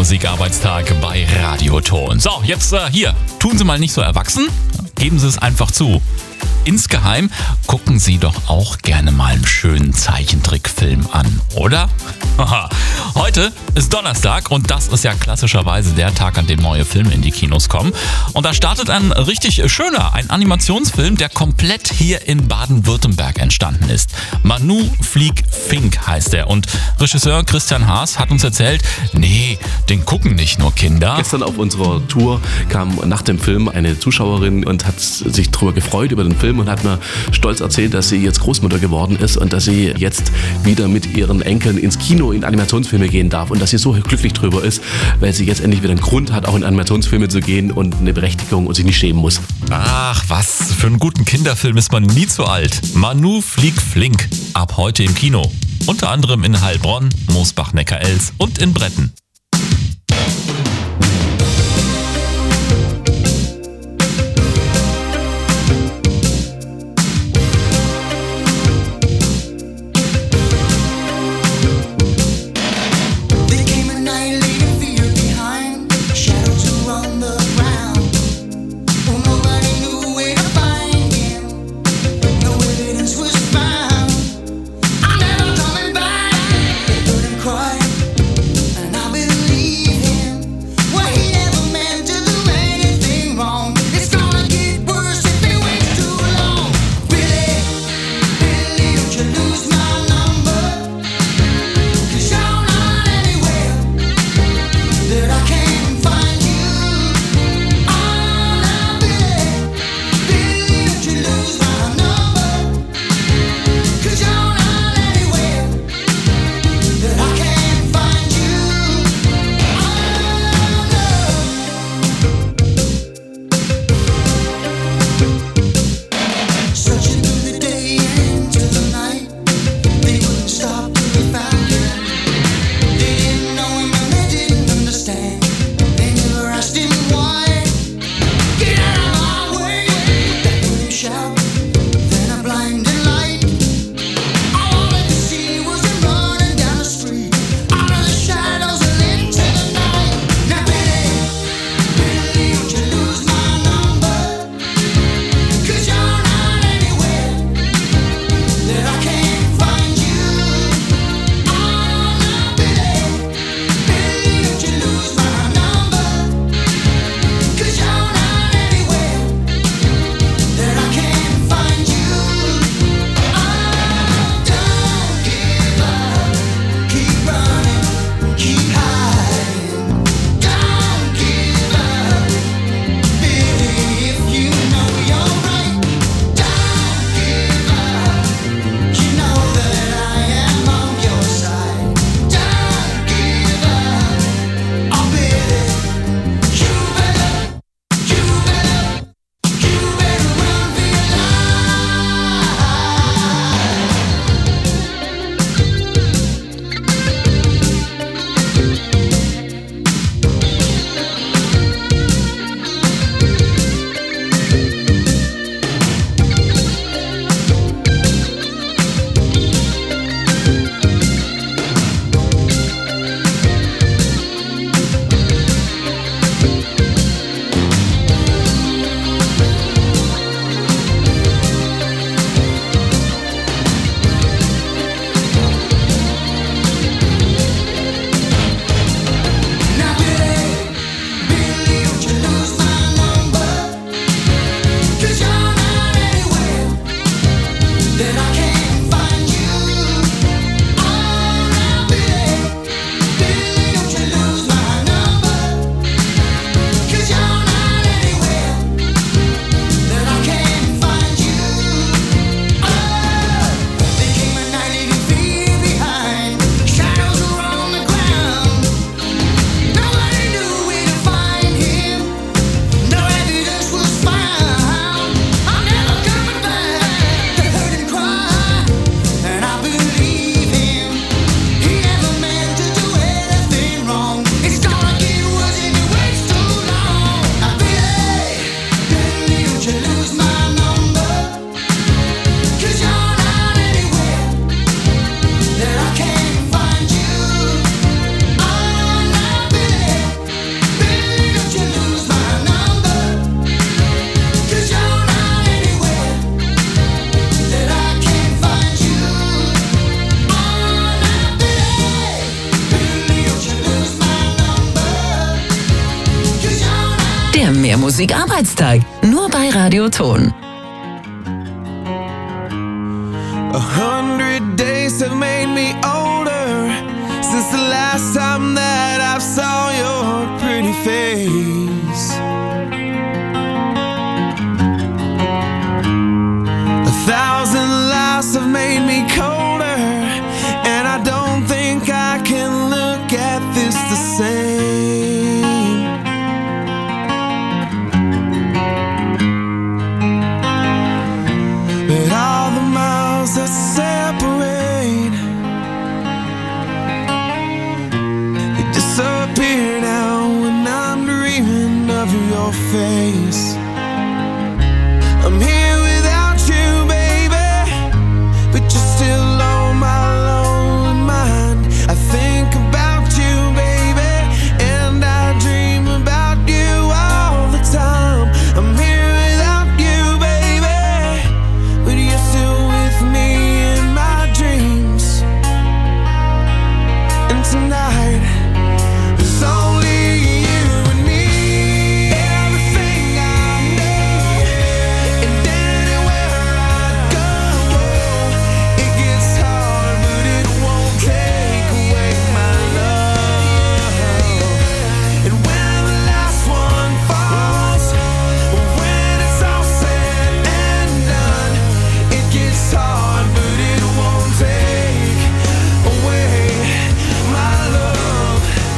Musikarbeitstag bei Radioton. So, jetzt hier, tun Sie mal nicht so erwachsen, geben Sie es einfach zu. Insgeheim gucken Sie doch auch gerne mal einen schönen Zeichentrickfilm an, oder? Haha. Heute ist Donnerstag und das ist ja klassischerweise der Tag, an dem neue Filme in die Kinos kommen. Und da startet ein richtig schöner, ein Animationsfilm, der komplett hier in Baden-Württemberg entstanden ist. Manu flieg Fink heißt er und Regisseur Christian Haas hat uns erzählt, nee, den gucken nicht nur Kinder. Gestern auf unserer Tour kam nach dem Film eine Zuschauerin und hat sich darüber gefreut über den Film und hat mir stolz erzählt, dass sie jetzt Großmutter geworden ist und dass sie jetzt wieder mit ihren Enkeln ins Kino in Animationsfilme gehen darf und dass sie so glücklich drüber ist, weil sie jetzt endlich wieder einen Grund hat, auch in Animationsfilme zu gehen und eine Berechtigung und sich nicht schämen muss. Ach was, für einen guten Kinderfilm ist man nie zu alt. Manu flieg flink, ab heute im Kino. Unter anderem in Heilbronn, Moosbach-Neckar-Elz und in Bretten. I'll be Musikarbeitstag. Nur bei Radio Ton. 100 days have made me older since the last time that I saw your pretty face. 1,000 lives have made me colder, and I don't think I can look at this the same. But all the miles that separate, they disappear now when I'm dreaming of your face. I'm here without you, baby, but you're still on my lonely mind. I think about you, baby, and I dream about you all the time. I'm here without you, baby, but you're still with me in my dreams. And tonight, it's only you and me. Everything I know, and anywhere I go, it gets hard, but it won't take away my love. And when the last one falls, when it's all said and done, it gets hard, but it won't take away my love.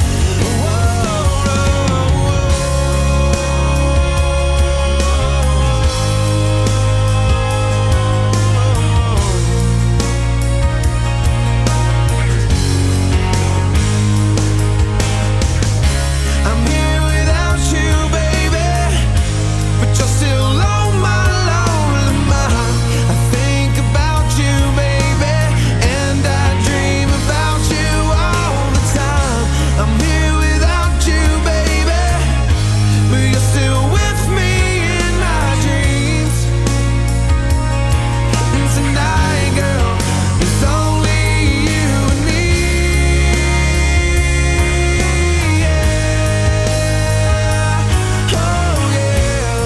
I'm here without you, baby, but you're still on my lonely mind. I think about you, baby, and I dream about you all the time. I'm here without you, baby, but you're still with me in my dreams. And tonight, girl, it's only you and me. Yeah. Oh, yeah.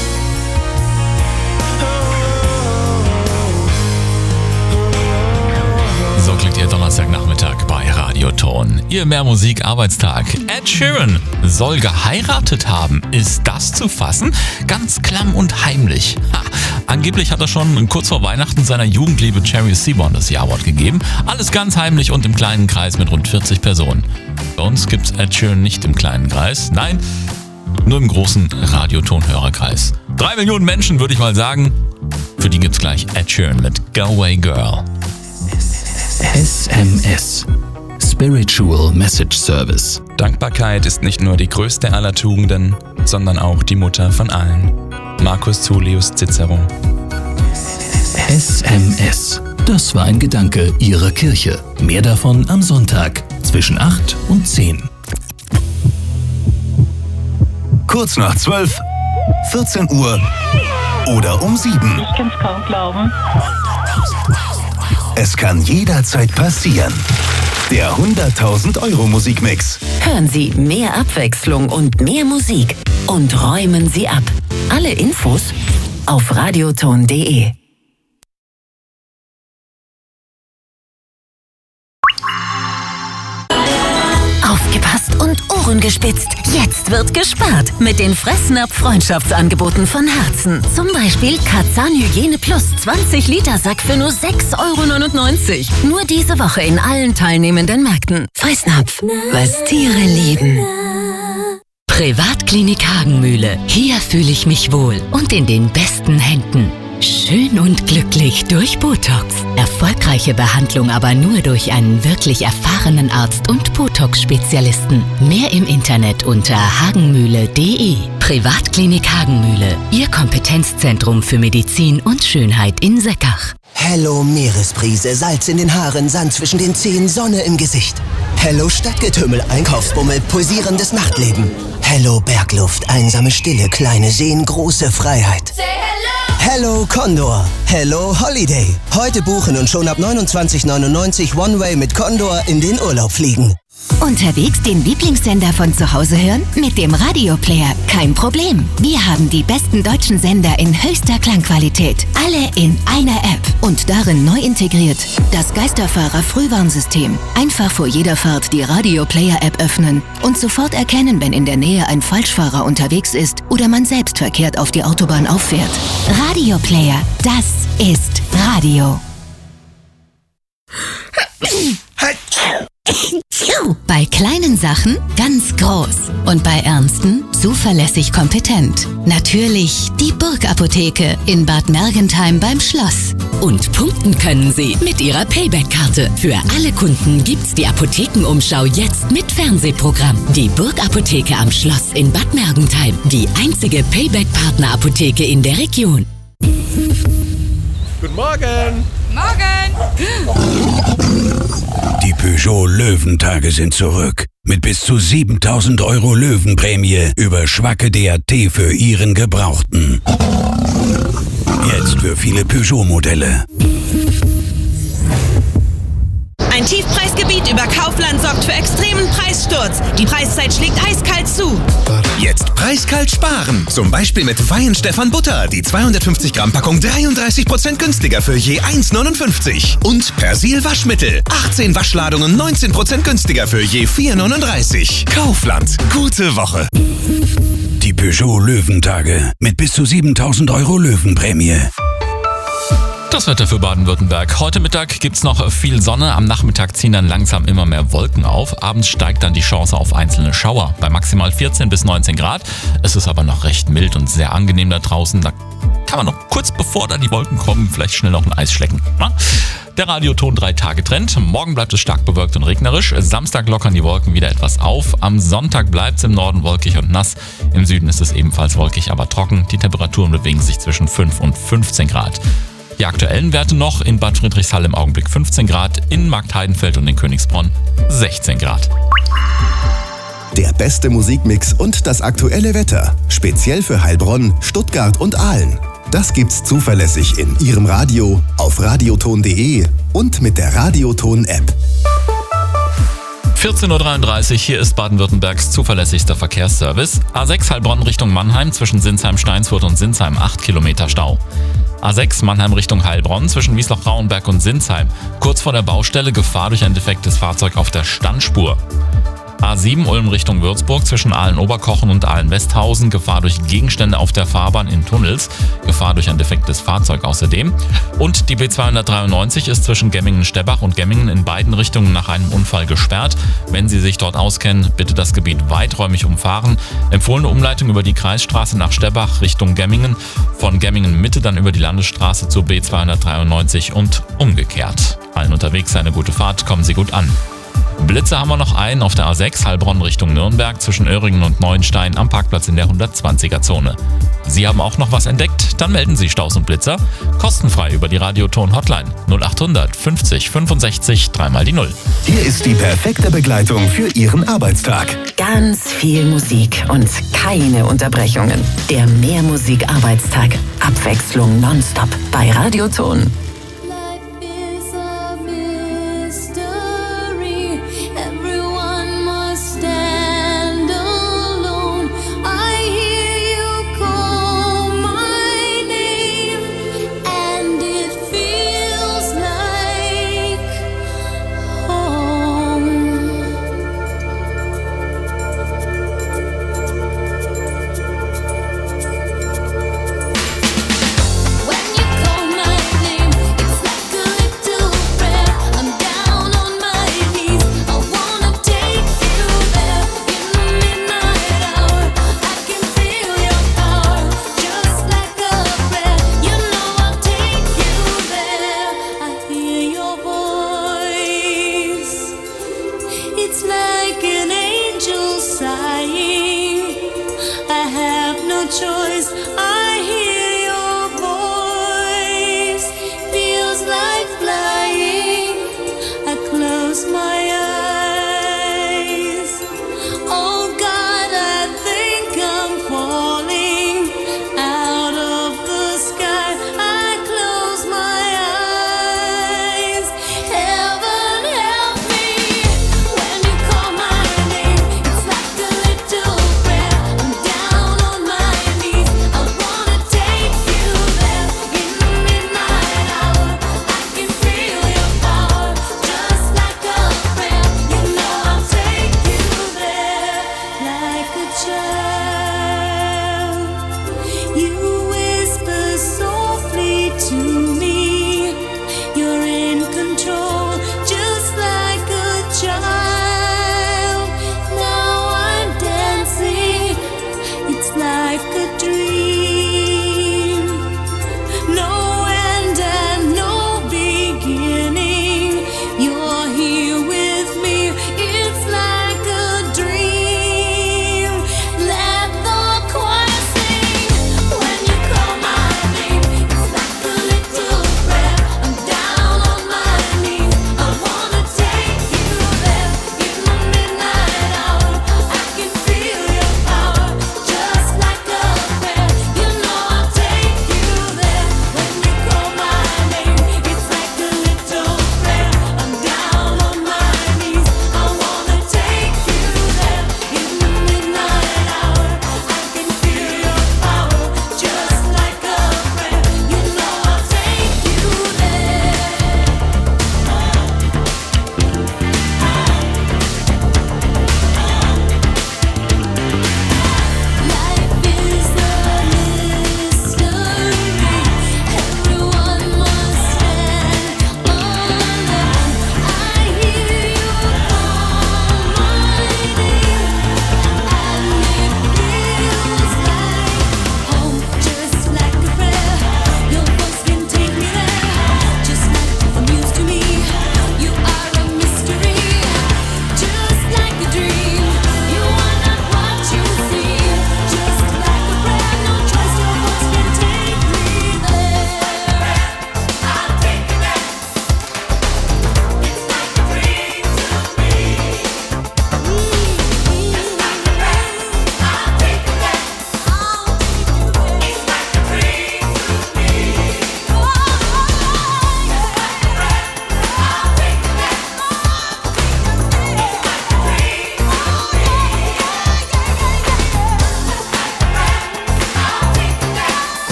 So klingt Ihr Donnerstagnachmittag bei Radio Ton. Ihr mehr Musik Arbeitstag. Ed Sheeran soll geheiratet haben. Ist das zu fassen? Ganz klamm und heimlich. Angeblich hat er schon kurz vor Weihnachten seiner Jugendliebe Cherry Seaborn das Ja-Wort gegeben. Alles ganz heimlich und im kleinen Kreis mit rund 40 Personen. Bei uns gibt's Ed Sheeran nicht im kleinen Kreis. Nein, nur im großen Radio-Ton-Hörerkreis. 3 Millionen Menschen, würde ich mal sagen. Für die gibt's gleich Ed Sheeran mit Go Away Girl. SMS. Spiritual Message Service. Dankbarkeit ist nicht nur die größte aller Tugenden, sondern auch die Mutter von allen. Marcus Tullius Cicero. SMS. Das war ein Gedanke Ihrer Kirche. Mehr davon am Sonntag zwischen 8 und 10. Kurz nach 12, 14 Uhr oder um 7. Ich kann's kaum glauben. Es kann jederzeit passieren. Der 100.000 Euro Musikmix. Hören Sie mehr Abwechslung und mehr Musik und räumen Sie ab. Alle Infos auf radioton.de. Aufgepasst und Ohren gespitzt. Jetzt wird gespart mit den Fressnapf-Freundschaftsangeboten von Herzen. Zum Beispiel Katzan Hygiene Plus 20 Liter Sack für nur 6,99 €. Nur diese Woche in allen teilnehmenden Märkten. Fressnapf, was Tiere lieben. Privatklinik Hagenmühle. Hier fühle ich mich wohl und in den besten Händen. Schön und glücklich durch Botox. Erfolgreiche Behandlung aber nur durch einen wirklich erfahrenen Arzt und Botox-Spezialisten. Mehr im Internet unter hagenmühle.de. Privatklinik Hagenmühle. Ihr Kompetenzzentrum für Medizin und Schönheit in Seckach. Hello Meeresbrise, Salz in den Haaren, Sand zwischen den Zehen, Sonne im Gesicht. Hello Stadtgetümmel, Einkaufsbummel, pulsierendes Nachtleben. Hello Bergluft, einsame Stille, kleine Seen, große Freiheit. Hello Condor, Hello Holiday. Heute buchen und schon ab 29,99 One-Way mit Condor in den Urlaub fliegen. Unterwegs den Lieblingssender von zu Hause hören? Mit dem Radioplayer kein Problem. Wir haben die besten deutschen Sender in höchster Klangqualität. Alle in einer App. Und darin neu integriert das Geisterfahrer-Frühwarnsystem. Einfach vor jeder Fahrt die Radioplayer-App öffnen und sofort erkennen, wenn in der Nähe ein Falschfahrer unterwegs ist oder man selbst verkehrt auf die Autobahn auffährt. Radioplayer, das ist Radio. Bei kleinen Sachen ganz groß und bei ernsten zuverlässig kompetent. Natürlich die Burg-Apotheke in Bad Mergentheim beim Schloss. Und punkten können Sie mit Ihrer Payback-Karte. Für alle Kunden gibt's die Apothekenumschau jetzt mit Fernsehprogramm. Die Burg-Apotheke am Schloss in Bad Mergentheim. Die einzige Payback-Partner-Apotheke in der Region. Guten Morgen! Die Peugeot Löwentage sind zurück. Mit bis zu 7.000 € Löwenprämie über Schwacke DAT für Ihren Gebrauchten. Jetzt für viele Peugeot-Modelle. Ein Tiefpreisgebiet über Kaufland sorgt für extremen Preissturz. Die Preiszeit schlägt eiskalt zu. Jetzt preiskalt sparen. Zum Beispiel mit Weihenstephan Butter. Die 250 Gramm Packung 33% günstiger für je 1,59. Und Persil Waschmittel. 18 Waschladungen 19% günstiger für je 4,39. Kaufland. Gute Woche. Die Peugeot Löwentage mit bis zu 7.000 € Löwenprämie. Das Wetter für Baden-Württemberg. Heute Mittag gibt's noch viel Sonne. Am Nachmittag ziehen dann langsam immer mehr Wolken auf. Abends steigt dann die Chance auf einzelne Schauer bei maximal 14 bis 19 Grad. Es ist aber noch recht mild und sehr angenehm da draußen. Da kann man noch kurz bevor dann die Wolken kommen, vielleicht schnell noch ein Eis schlecken. Na? Der Radioton 3-Tage-Trend. Morgen bleibt es stark bewölkt und regnerisch. Samstag lockern die Wolken wieder etwas auf. Am Sonntag bleibt es im Norden wolkig und nass. Im Süden ist es ebenfalls wolkig, aber trocken. Die Temperaturen bewegen sich zwischen 5 und 15 Grad. Die aktuellen Werte noch: in Bad Friedrichshall im Augenblick 15 Grad, in Marktheidenfeld und in Königsbronn 16 Grad. Der beste Musikmix und das aktuelle Wetter. Speziell für Heilbronn, Stuttgart und Aalen. Das gibt's zuverlässig in Ihrem Radio, auf radioton.de und mit der Radioton-App. 14.33 Uhr, hier ist Baden-Württembergs zuverlässigster Verkehrsservice. A6 Heilbronn Richtung Mannheim zwischen Sinsheim-Steinsfurt und Sinsheim 8 Kilometer Stau. A6 Mannheim Richtung Heilbronn zwischen Wiesloch-Rauenberg und Sinsheim. Kurz vor der Baustelle Gefahr durch ein defektes Fahrzeug auf der Standspur. A7 Ulm Richtung Würzburg zwischen Aalen-Oberkochen und Aalen-Westhausen. Gefahr durch Gegenstände auf der Fahrbahn in Tunnels. Gefahr durch ein defektes Fahrzeug außerdem. Und die B293 ist zwischen Gemmingen-Stebbach und Gemmingen in beiden Richtungen nach einem Unfall gesperrt. Wenn Sie sich dort auskennen, bitte das Gebiet weiträumig umfahren. Empfohlene Umleitung über die Kreisstraße nach Stebbach Richtung Gemmingen. Von Gemmingen Mitte dann über die Landesstraße zur B293 und umgekehrt. Allen unterwegs eine gute Fahrt, kommen Sie gut an. Blitze haben wir noch einen auf der A6 Heilbronn Richtung Nürnberg zwischen Öhringen und Neuenstein am Parkplatz in der 120er-Zone. Sie haben auch noch was entdeckt? Dann melden Sie Staus und Blitzer kostenfrei über die Radioton-Hotline 0800 50 65 3 die 0. Hier ist die perfekte Begleitung für Ihren Arbeitstag. Ganz viel Musik und keine Unterbrechungen. Der Mehrmusik-Arbeitstag. Abwechslung nonstop bei Radioton. When you call my name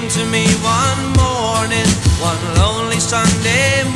came to me one morning, one lonely Sunday